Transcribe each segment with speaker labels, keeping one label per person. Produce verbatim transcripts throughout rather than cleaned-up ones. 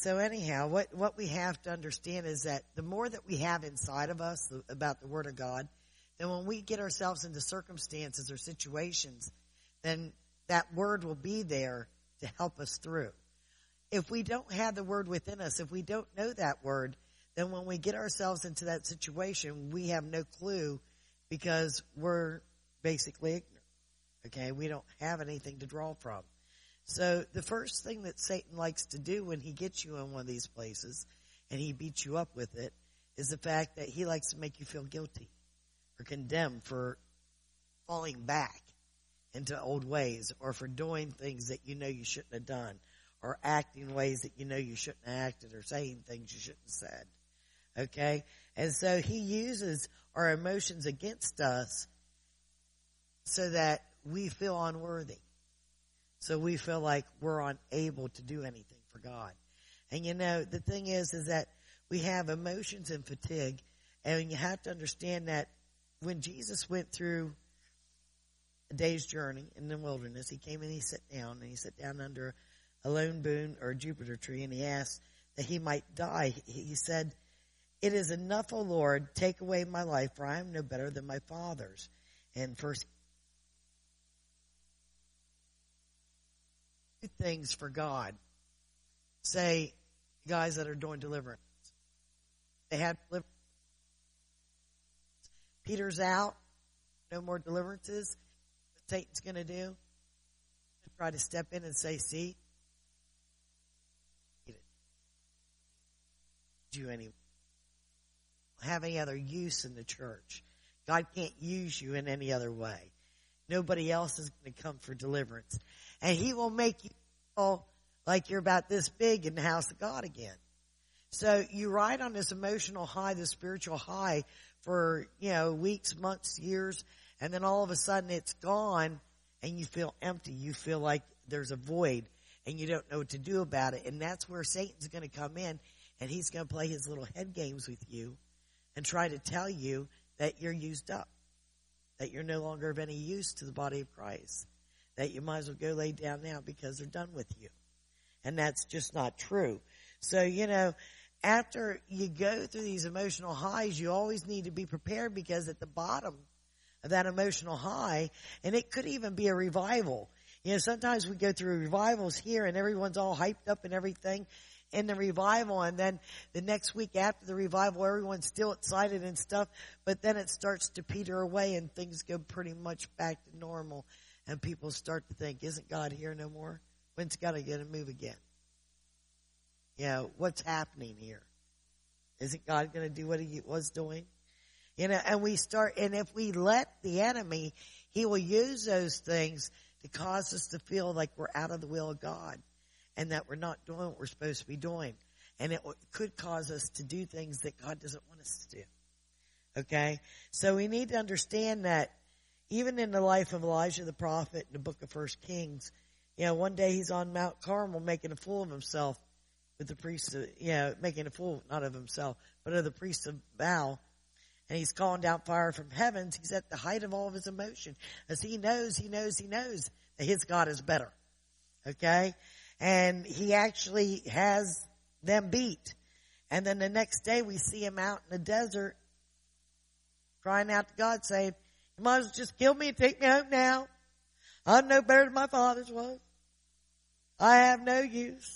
Speaker 1: so anyhow, what, what we have to understand is that the more that we have inside of us about the Word of God, then when we get ourselves into circumstances or situations, then that Word will be there to help us through. If we don't have the Word within us, if we don't know that Word, then when we get ourselves into that situation, we have no clue because we're basically ignorant. Okay, we don't have anything to draw from. So the first thing that Satan likes to do when he gets you in one of these places and he beats you up with it is the fact that he likes to make you feel guilty or condemned for falling back into old ways or for doing things that you know you shouldn't have done or acting ways that you know you shouldn't have acted or saying things you shouldn't have said. Okay? And so he uses our emotions against us so that we feel unworthy. So we feel like we're unable to do anything for God. And you know, the thing is, is that we have emotions and fatigue. And you have to understand that when Jesus went through a day's journey in the wilderness, he came and he sat down and he sat down under a lone boon or a Jupiter tree and he asked that he might die. He said, "It is enough, O Lord, take away my life, for I am no better than my fathers." And first, do things for God. Say, guys that are doing deliverance. They had deliverance. Peter's out. No more deliverances. What Satan's going to do? Try to step in and say, "See, do you any have any other use in the church? God can't use you in any other way. Nobody else is going to come for deliverance, and He will make you feel like you're about this big in the house of God again." So you ride on this emotional high, this spiritual high for, you know, weeks, months, years, and then all of a sudden it's gone and you feel empty. You feel like there's a void and you don't know what to do about it. And that's where Satan's going to come in and he's going to play his little head games with you and try to tell you that you're used up, that you're no longer of any use to the body of Christ, that you might as well go lay down now because they're done with you. And that's just not true. So, you know, after you go through these emotional highs, you always need to be prepared because at the bottom of that emotional high, and it could even be a revival. You know, sometimes we go through revivals here and everyone's all hyped up and everything in the revival, and then the next week after the revival, everyone's still excited and stuff, but then it starts to peter away and things go pretty much back to normal, and people start to think, isn't God here no more? When's God going to move again? You know, what's happening here? Isn't God going to do what He was doing? You know, and we start, and if we let the enemy, he will use those things to cause us to feel like we're out of the will of God and that we're not doing what we're supposed to be doing. And it could cause us to do things that God doesn't want us to do. Okay? So we need to understand that even in the life of Elijah the prophet in the book of First Kings, you know, one day he's on Mount Carmel making a fool of himself with the priest, of, you know, making a fool, not of himself, but of the priest of Baal. And he's calling down fire from heavens. He's at the height of all of his emotion. As he knows, he knows, he knows that his God is better. Okay? And he actually has them beat. And then the next day we see him out in the desert crying out to God saying, "You might as well just kill me and take me home now. I'm no better than my fathers was. I have no use."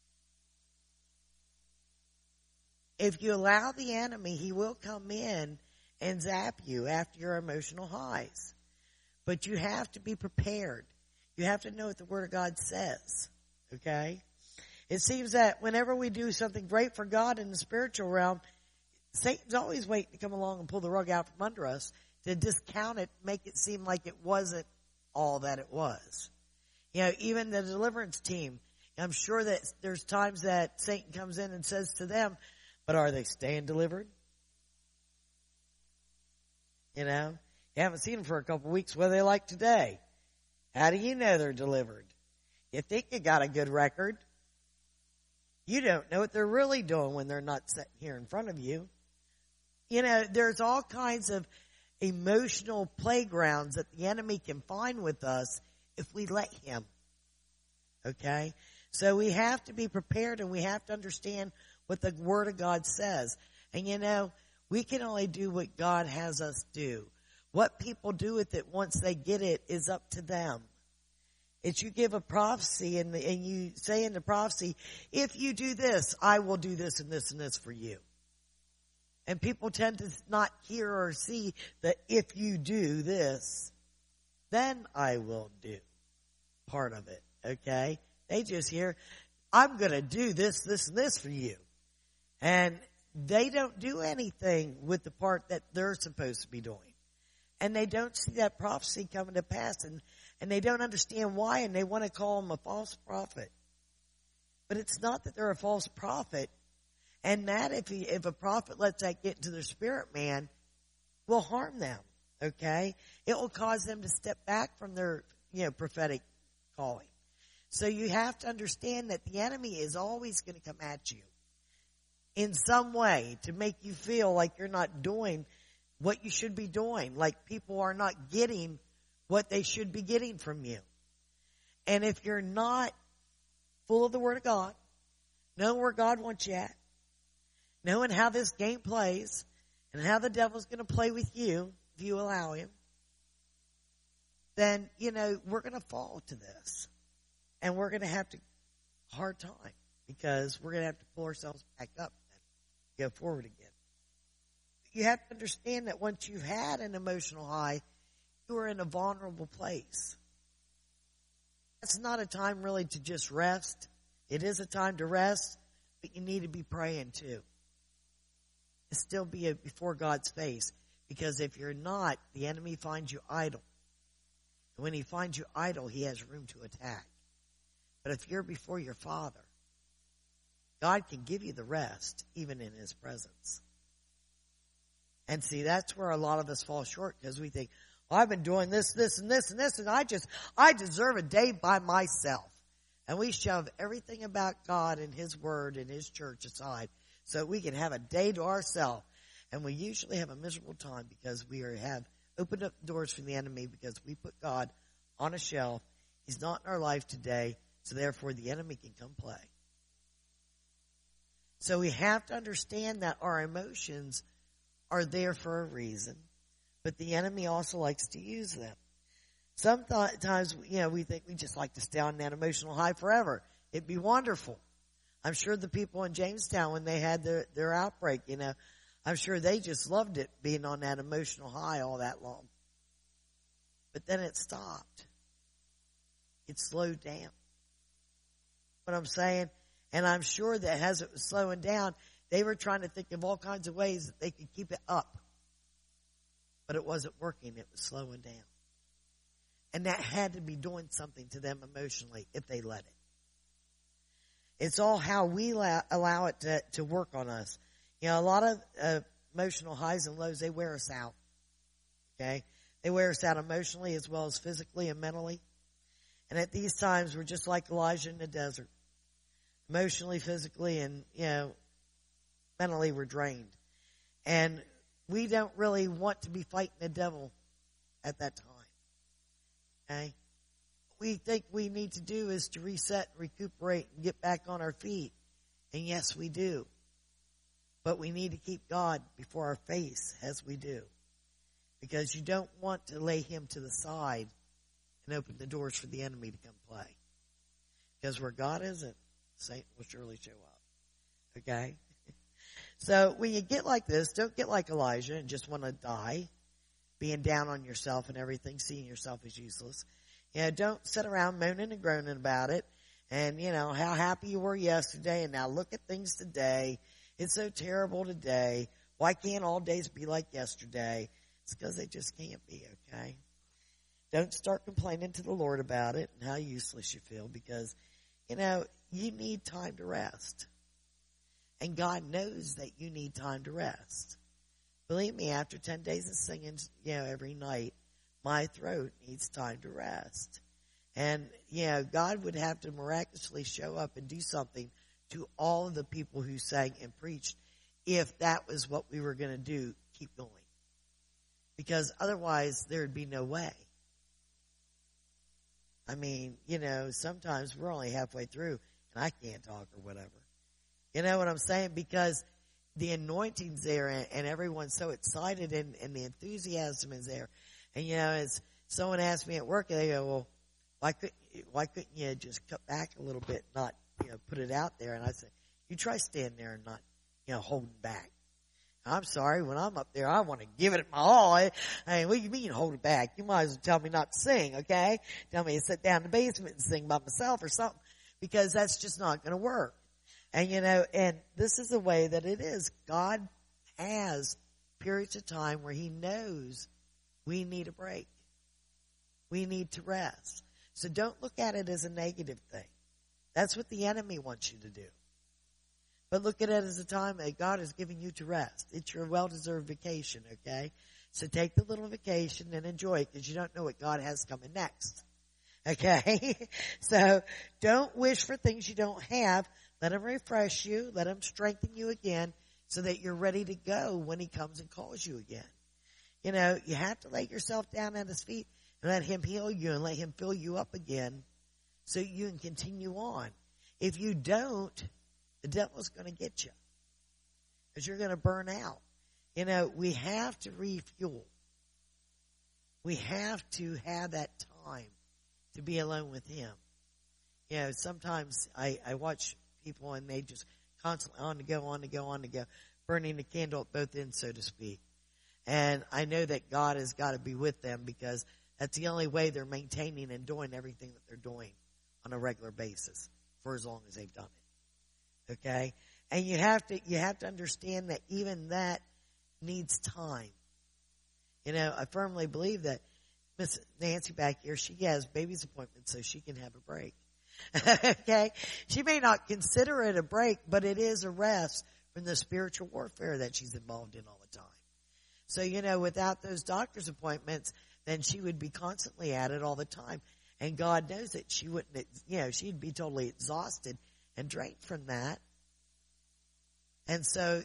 Speaker 1: If you allow the enemy, he will come in and zap you after your emotional highs. But you have to be prepared. You have to know what the Word of God says. Okay? It seems that whenever we do something great for God in the spiritual realm, Satan's always waiting to come along and pull the rug out from under us to discount it, make it seem like it wasn't all that it was. You know, even the deliverance team, I'm sure that there's times that Satan comes in and says to them, "But are they staying delivered?" You know, you haven't seen them for a couple of weeks. What are they like today? How do you know they're delivered? You think you got a good record. You don't know what they're really doing when they're not sitting here in front of you. You know, there's all kinds of emotional playgrounds that the enemy can find with us if we let him. Okay? So we have to be prepared, and we have to understand what the Word of God says. And you know, we can only do what God has us do. What people do with it once they get it is up to them. It's you give a prophecy and, and you say in the prophecy, if you do this, I will do this and this and this for you. And people tend to not hear or see that if you do this, then I will do part of it. Okay? They just hear, I'm going to do this, this, and this for you. And they don't do anything with the part that they're supposed to be doing. And they don't see that prophecy coming to pass, and, and they don't understand why, and they want to call them a false prophet. But it's not that they're a false prophet, and that if he, if a prophet lets that get into their spirit man, will harm them, okay? It will cause them to step back from their, you know, prophetic calling. So you have to understand that the enemy is always going to come at you in some way to make you feel like you're not doing what you should be doing, like people are not getting what they should be getting from you. And if you're not full of the Word of God, knowing where God wants you at, knowing how this game plays, and how the devil's going to play with you, if you allow him, then, you know, we're going to fall to this. And we're going to have to hard time, because we're going to have to pull ourselves back up and go forward again. You have to understand that once you've had an emotional high, you are in a vulnerable place. It's not a time really to just rest. It is a time to rest, but you need to be praying too. And still be before God's face. Because if you're not, the enemy finds you idle. And when he finds you idle, he has room to attack. But if you're before your Father, God can give you the rest, even in his presence. And see, that's where a lot of us fall short, because we think, well, I've been doing this, this, and this, and this, and I just, I deserve a day by myself. And we shove everything about God and his word and his church aside so we can have a day to ourselves. And we usually have a miserable time because we are, have opened up doors for the enemy, because we put God on a shelf. He's not in our life today, so therefore the enemy can come play. So we have to understand that our emotions are there for a reason, but the enemy also likes to use them. Sometimes, you know, we think we just like to stay on that emotional high forever. It'd be wonderful. I'm sure the people in Jamestown, when they had their, their outbreak, you know, I'm sure they just loved it, being on that emotional high all that long. But then it stopped. It slowed down. What I'm saying? And I'm sure that as it was slowing down, they were trying to think of all kinds of ways that they could keep it up. But it wasn't working. It was slowing down. And that had to be doing something to them emotionally if they let it. It's all how we allow, allow it to, to work on us. You know, a lot of uh, emotional highs and lows, they wear us out. Okay? They wear us out emotionally as well as physically and mentally. And at these times, we're just like Elijah in the desert. Emotionally, physically, and, you know, mentally we're drained. And we don't really want to be fighting the devil at that time. Okay? What we think we need to do is to reset, recuperate, and get back on our feet. And yes, we do. But we need to keep God before our face as we do. Because you don't want to lay him to the side and open the doors for the enemy to come play. Because where God isn't, Satan will surely show up. Okay? So when you get like this, don't get like Elijah and just want to die, being down on yourself and everything, seeing yourself as useless. You know, don't sit around moaning and groaning about it and, you know, how happy you were yesterday and now look at things today. It's so terrible today. Why can't all days be like yesterday? It's because they just can't be, okay? Don't start complaining to the Lord about it and how useless you feel, because, you know, you need time to rest. And God knows that you need time to rest. Believe me, after ten days of singing, you know, every night, my throat needs time to rest. And, you know, God would have to miraculously show up and do something to all of the people who sang and preached if that was what we were going to do, keep going. Because otherwise, there'd be no way. I mean, you know, sometimes we're only halfway through I can't talk or whatever. You know what I'm saying? Because the anointing's there and, and everyone's so excited and, and the enthusiasm is there. And, you know, as someone asked me at work, they go, well, why couldn't you, why couldn't you just cut back a little bit, not, you know, put it out there? And I said, you try standing there and not, you know, holding back. I'm sorry, when I'm up there, I want to give it my all. I, I mean, what do you mean hold it back? You might as well tell me not to sing, okay? Tell me to sit down in the basement and sing by myself or something, because that's just not going to work. And, you know, and this is the way that it is. God has periods of time where he knows we need a break. We need to rest. So don't look at it as a negative thing. That's what the enemy wants you to do. But look at it as a time that God is giving you to rest. It's your well-deserved vacation, okay? So take the little vacation and enjoy it, because you don't know what God has coming next, okay? So don't wish for things you don't have. Let him refresh you. Let him strengthen you again so that you're ready to go when he comes and calls you again. You know, you have to lay yourself down at his feet and let him heal you and let him fill you up again so you can continue on. If you don't, the devil's going to get you, because you're going to burn out. You know, we have to refuel. We have to have that time to be alone with him. You know, sometimes I, I watch people and they just constantly on to go, on to go, on to go, burning the candle at both ends, so to speak. And I know that God has got to be with them, because that's the only way they're maintaining and doing everything that they're doing on a regular basis for as long as they've done it. Okay? And you have to, you have to understand that even that needs time. You know, I firmly believe that Miss Nancy back here, she has baby's appointments so she can have a break. Okay? She may not consider it a break, but it is a rest from the spiritual warfare that she's involved in all the time. So, you know, without those doctor's appointments, then she would be constantly at it all the time. And God knows that she wouldn't, you know, she'd be totally exhausted and drained from that. And so,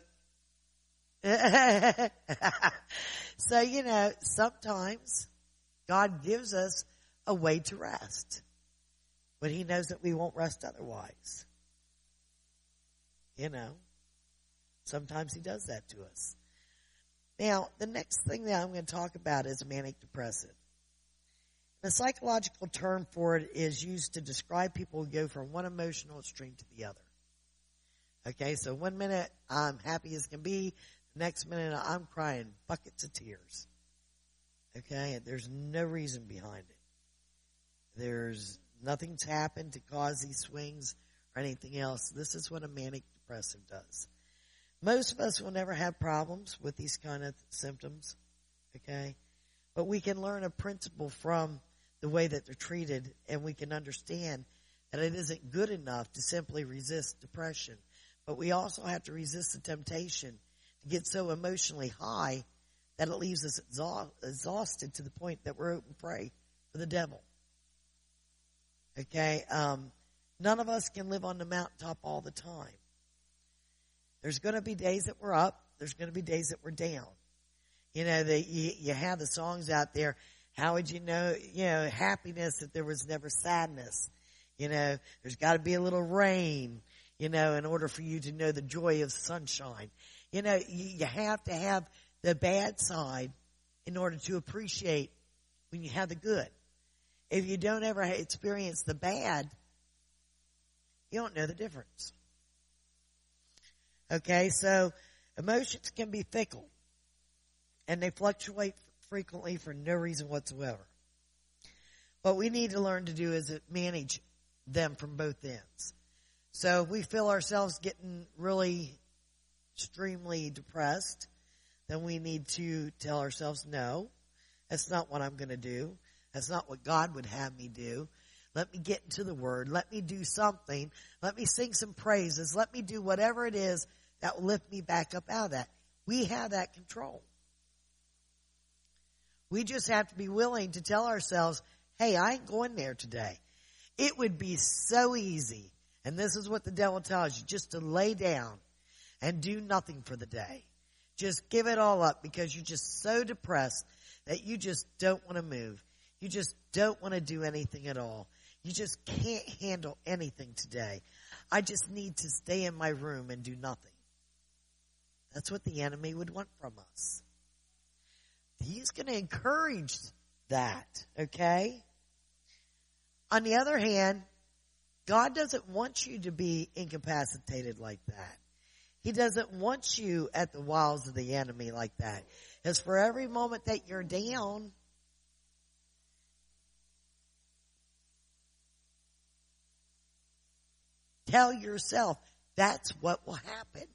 Speaker 1: so, you know, sometimes God gives us a way to rest, but he knows that we won't rest otherwise. You know, sometimes he does that to us. Now, the next thing that I'm going to talk about is manic depressive. The psychological term for it is used to describe people who go from one emotional extreme to the other. Okay, so one minute I'm happy as can be, the next minute I'm crying buckets of tears. Okay, and there's no reason behind it. There's nothing's happened to cause these swings or anything else. This is what a manic depressive does. Most of us will never have problems with these kind of symptoms, okay? But we can learn a principle from the way that they're treated, and we can understand that it isn't good enough to simply resist depression. But we also have to resist the temptation to get so emotionally high that it leaves us exha- exhausted to the point that we're open prey for the devil. Okay? Um, none of us can live on the mountaintop all the time. There's going to be days that we're up. There's going to be days that we're down. You know, the, you, you have the songs out there. How would you know, you know, happiness if there was never sadness? You know, there's got to be a little rain, you know, in order for you to know the joy of sunshine. You know, you, you have to have the bad side in order to appreciate when you have the good. If you don't ever experience the bad, you don't know the difference. Okay, so emotions can be fickle, and they fluctuate frequently for no reason whatsoever. What we need to learn to do is manage them from both ends. So if we feel ourselves getting really extremely depressed, then we need to tell ourselves, no, that's not what I'm going to do. That's not what God would have me do. Let me get into the Word. Let me do something. Let me sing some praises. Let me do whatever it is that will lift me back up out of that. We have that control. We just have to be willing to tell ourselves, hey, I ain't going there today. It would be so easy, and this is what the devil tells you, just to lay down and do nothing for the day. Just give it all up because you're just so depressed that you just don't want to move. You just don't want to do anything at all. You just can't handle anything today. I just need to stay in my room and do nothing. That's what the enemy would want from us. He's going to encourage that, okay? On the other hand, God doesn't want you to be incapacitated like that. He doesn't want you at the wiles of the enemy like that. Because for every moment that you're down, tell yourself that's what will happen.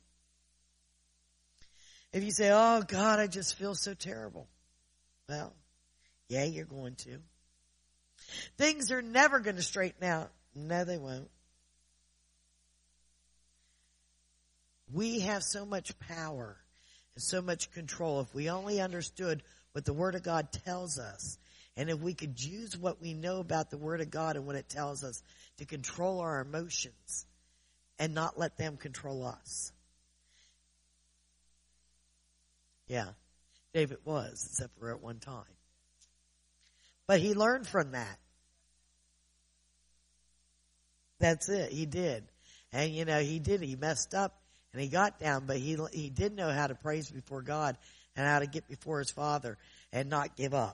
Speaker 1: If you say, oh God, I just feel so terrible. Well, yeah, you're going to. Things are never going to straighten out. No, they won't. We have so much power and so much control. If we only understood what the Word of God tells us, and if we could use what we know about the Word of God and what it tells us to control our emotions and not let them control us. Yeah, David was, except for at one time. But he learned from that. That's it. He did. And, you know, he did. He messed up and he got down, but he he did know how to praise before God and how to get before his Father and not give up.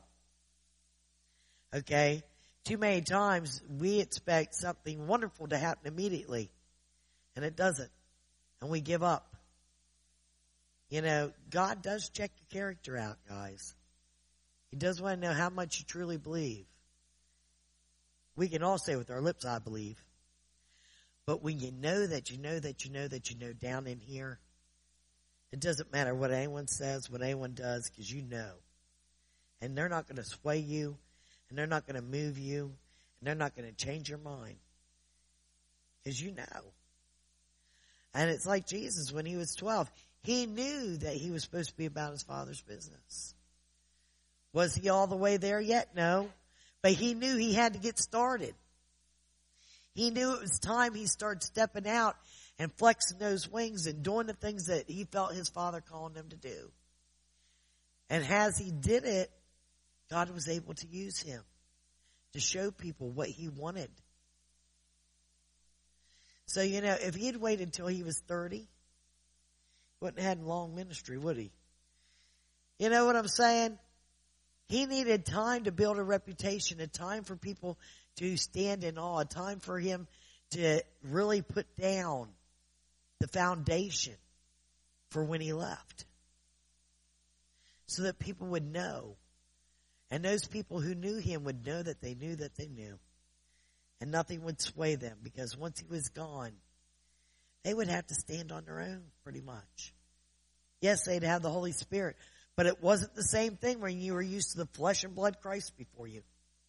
Speaker 1: Okay? Too many times we expect something wonderful to happen immediately, and it doesn't. And we give up. You know, God does check your character out, guys. He does want to know how much you truly believe. We can all say with our lips, I believe. But when you know that you know that you know that you know down in here, it doesn't matter what anyone says, what anyone does, because you know. And they're not going to sway you, and they're not going to move you, and they're not going to change your mind. Because you know. And it's like Jesus when he was twelve. He knew that he was supposed to be about his Father's business. Was he all the way there yet? No. But he knew he had to get started. He knew it was time he started stepping out and flexing those wings and doing the things that he felt his Father calling him to do. And as he did it, God was able to use him to show people what he wanted. So, you know, if he had waited until he was thirty, he wouldn't have had a long ministry, would he? You know what I'm saying? He needed time to build a reputation, a time for people to stand in awe, a time for him to really put down the foundation for when he left. So that people would know. And those people who knew him would know that they knew that they knew. And nothing would sway them, because once he was gone, they would have to stand on their own pretty much. Yes, they'd have the Holy Spirit, but it wasn't the same thing when you were used to the flesh and blood Christ before you.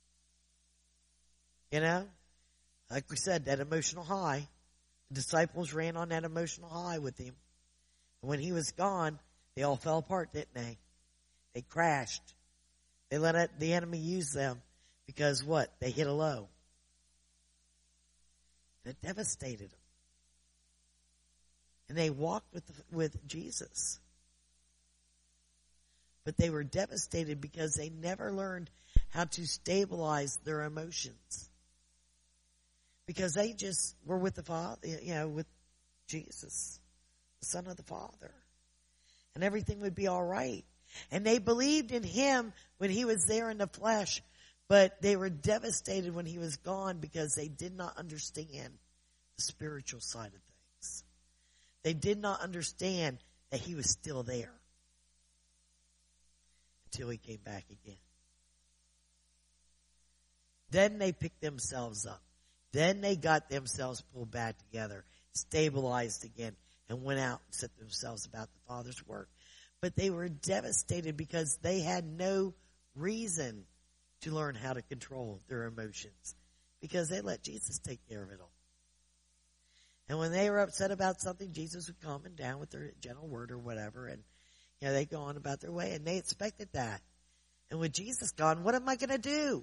Speaker 1: You know, like we said, that emotional high. The disciples ran on that emotional high with him. And when he was gone, they all fell apart, didn't they? They crashed. They let it, the enemy use them because what? They hit a low. And it devastated them. And they walked with, with Jesus. But they were devastated because they never learned how to stabilize their emotions. Because they just were with the Father, you know, with Jesus, the Son of the Father. And everything would be all right. And they believed in him when he was there in the flesh, but they were devastated when he was gone because they did not understand the spiritual side of things. They did not understand that he was still there until he came back again. Then they picked themselves up. Then they got themselves pulled back together, stabilized again, and went out and set themselves about the Father's work. But they were devastated because they had no reason to learn how to control their emotions, because they let Jesus take care of it all. And when they were upset about something, Jesus would calm them down with their gentle word or whatever, and you know, they go on about their way, and they expected that. And with Jesus gone, what am I going to do?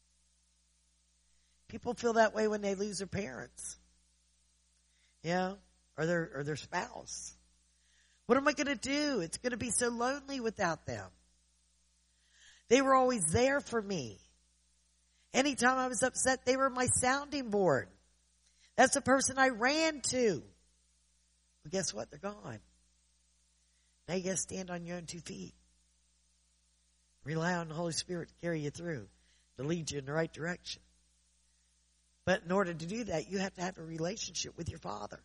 Speaker 1: People feel that way when they lose their parents. Yeah, or their or their spouse. What am I going to do? It's going to be so lonely without them. They were always there for me. Anytime I was upset, they were my sounding board. That's the person I ran to. But guess what? They're gone. Now you got to stand on your own two feet. Rely on the Holy Spirit to carry you through, to lead you in the right direction. But in order to do that, you have to have a relationship with your Father.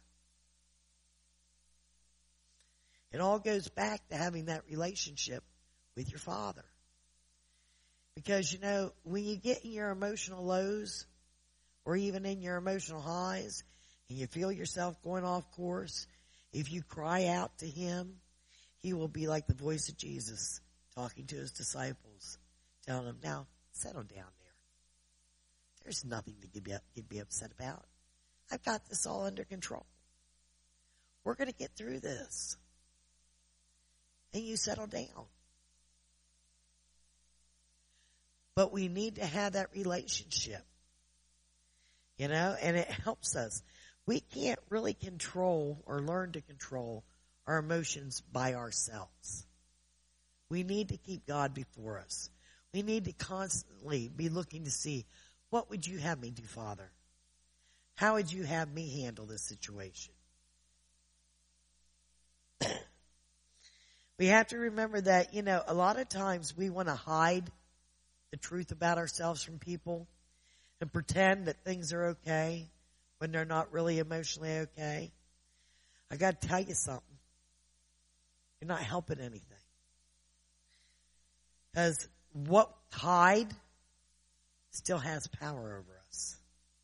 Speaker 1: It all goes back to having that relationship with your Father. Because, you know, when you get in your emotional lows, or even in your emotional highs, and you feel yourself going off course, if you cry out to Him, He will be like the voice of Jesus talking to His disciples, telling them, now, settle down there. There's nothing to be, to be upset about. I've got this all under control. We're going to get through this. And you settle down. But we need to have that relationship. You know, and it helps us. We can't really control or learn to control our emotions by ourselves. We need to keep God before us. We need to constantly be looking to see, what would you have me do, Father? How would you have me handle this situation? We have to remember that, you know, a lot of times we want to hide the truth about ourselves from people and pretend that things are okay when they're not really emotionally okay. I got to tell you something. You're not helping anything. Because what hide still has power over us.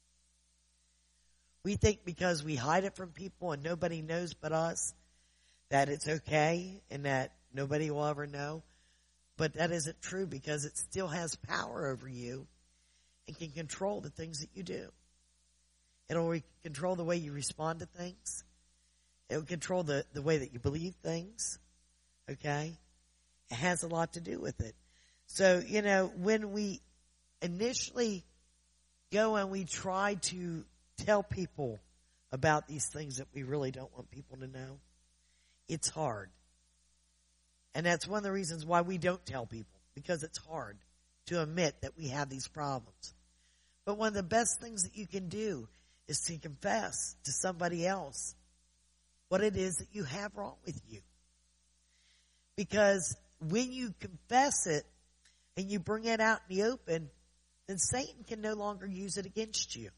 Speaker 1: We think because we hide it from people and nobody knows but us that it's okay and that nobody will ever know. But that isn't true, because it still has power over you and can control the things that you do. It'll re- control the way you respond to things. It'll control the, the way that you believe things. Okay? It has a lot to do with it. So, you know, when we initially go and we try to tell people about these things that we really don't want people to know, it's hard. And that's one of the reasons why we don't tell people, because it's hard to admit that we have these problems. But one of the best things that you can do is to confess to somebody else what it is that you have wrong with you. Because when you confess it and you bring it out in the open, then Satan can no longer use it against you.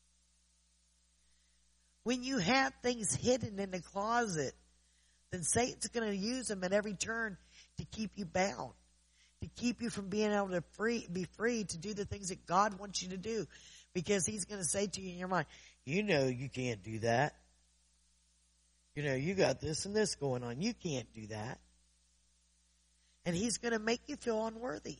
Speaker 1: When you have things hidden in the closet, then Satan's going to use them at every turn to keep you bound, to keep you from being able to free, be free to do the things that God wants you to do. Because he's going to say to you in your mind, you know you can't do that. You know, you got this and this going on. You can't do that. And he's going to make you feel unworthy.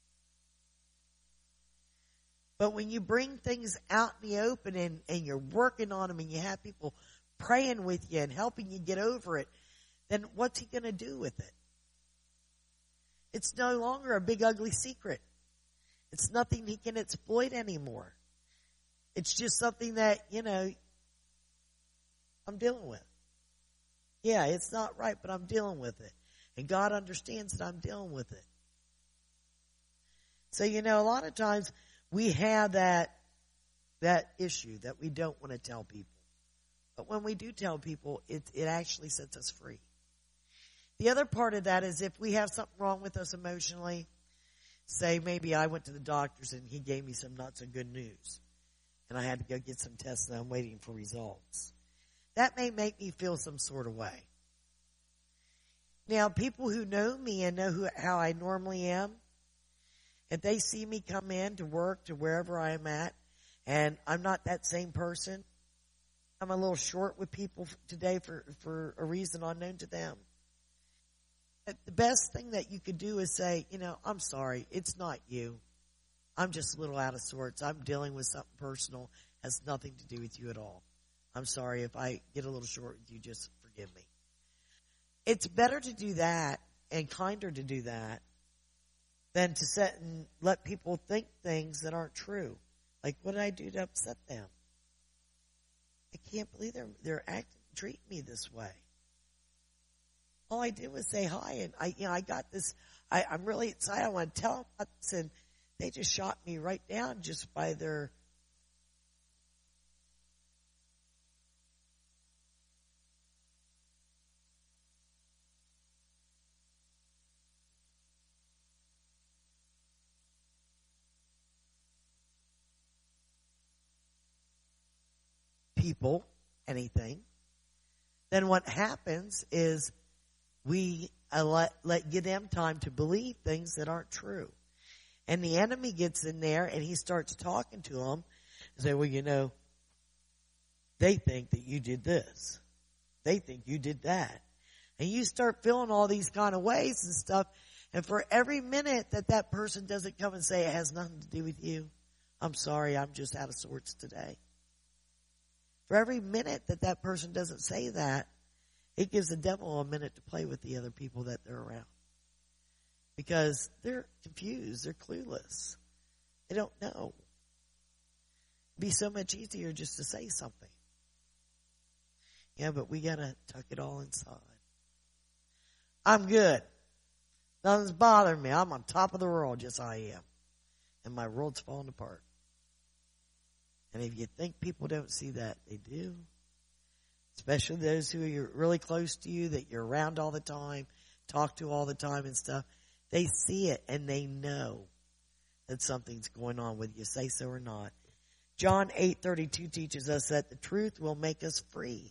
Speaker 1: But when you bring things out in the open and, and you're working on them and you have people praying with you and helping you get over it, then what's he going to do with it? It's no longer a big ugly secret. It's nothing he can exploit anymore. It's just something that, you know, I'm dealing with. Yeah, it's not right, but I'm dealing with it. And God understands that I'm dealing with it. So, you know, a lot of times we have that, that issue that we don't want to tell people. But when we do tell people, it, it actually sets us free. The other part of that is if we have something wrong with us emotionally, say maybe I went to the doctors and he gave me some not so good news. And I had to go get some tests and I'm waiting for results. That may make me feel some sort of way. Now, people who know me and know who, how I normally am, if they see me come in to work, to wherever I am at, and I'm not that same person, I'm a little short with people today for, for a reason unknown to them. But the best thing that you could do is say, you know, I'm sorry, it's not you. I'm just a little out of sorts. I'm dealing with something personal, has nothing to do with you at all. I'm sorry if I get a little short with you, just forgive me. It's better to do that and kinder to do that than to sit and let people think things that aren't true. Like, what did I do to upset them? I can't believe they're, they're acting, treating me this way. All I did was say hi, and I, you know, I got this. I, I'm really excited. I want to tell them about this, and they just shot me right down just by their people, anything. Then what happens is we uh, let, let give them time to believe things that aren't true. And the enemy gets in there and he starts talking to them and say, well, you know, they think that you did this. They think you did that. And you start feeling all these kind of ways and stuff. And for every minute that that person doesn't come and say it has nothing to do with you, I'm sorry, I'm just out of sorts today. For every minute that that person doesn't say that, it gives the devil a minute to play with the other people that they're around. Because they're confused. They're clueless. They don't know. It'd be so much easier just to say something. Yeah, but we got to tuck it all inside. I'm good. Nothing's bothering me. I'm on top of the world. Yes, I am. And my world's falling apart. And if you think people don't see that, they do. Especially those who are really close to you, that you're around all the time, talk to all the time and stuff. They see it and they know that something's going on, whether you say so or not. John eight thirty-two teaches us that the truth will make us free.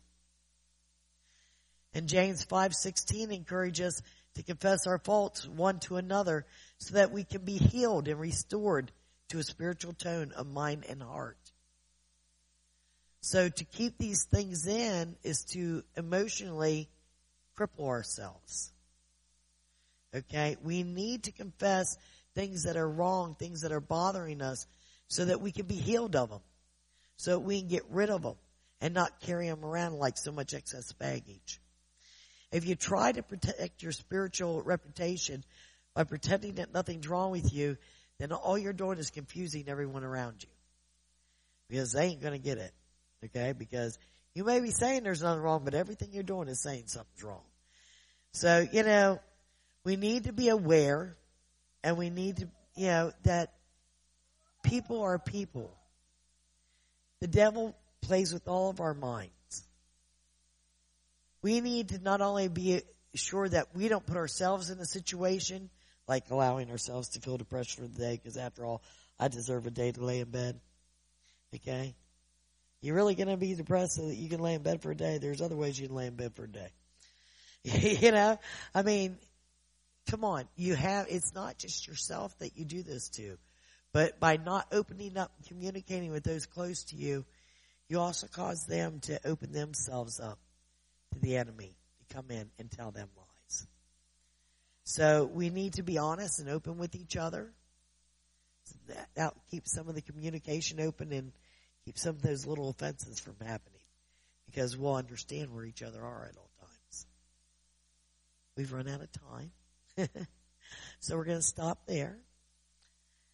Speaker 1: And James five sixteen encourages us to confess our faults one to another so that we can be healed and restored to a spiritual tone of mind and heart. So to keep these things in is to emotionally cripple ourselves. Okay? We need to confess things that are wrong, things that are bothering us, so that we can be healed of them. So that we can get rid of them and not carry them around like so much excess baggage. If you try to protect your spiritual reputation by pretending that nothing's wrong with you, then all you're doing is confusing everyone around you. Because they ain't going to get it. Okay? Because you may be saying there's nothing wrong, but everything you're doing is saying something's wrong. So, you know, we need to be aware, and we need to, you know, that people are people. The devil plays with all of our minds. We need to not only be sure that we don't put ourselves in a situation like allowing ourselves to feel depression for the day, because after all, I deserve a day to lay in bed. Okay? You're really going to be depressed so that you can lay in bed for a day? There's other ways you can lay in bed for a day. You know? I mean, come on. You have, it's not just yourself that you do this to. But by not opening up and communicating with those close to you, you also cause them to open themselves up to the enemy to come in and tell them lies. So we need to be honest and open with each other. So that, that keeps some of the communication open and keep some of those little offenses from happening, because we'll understand where each other are at all times. We've run out of time. So we're going to stop there.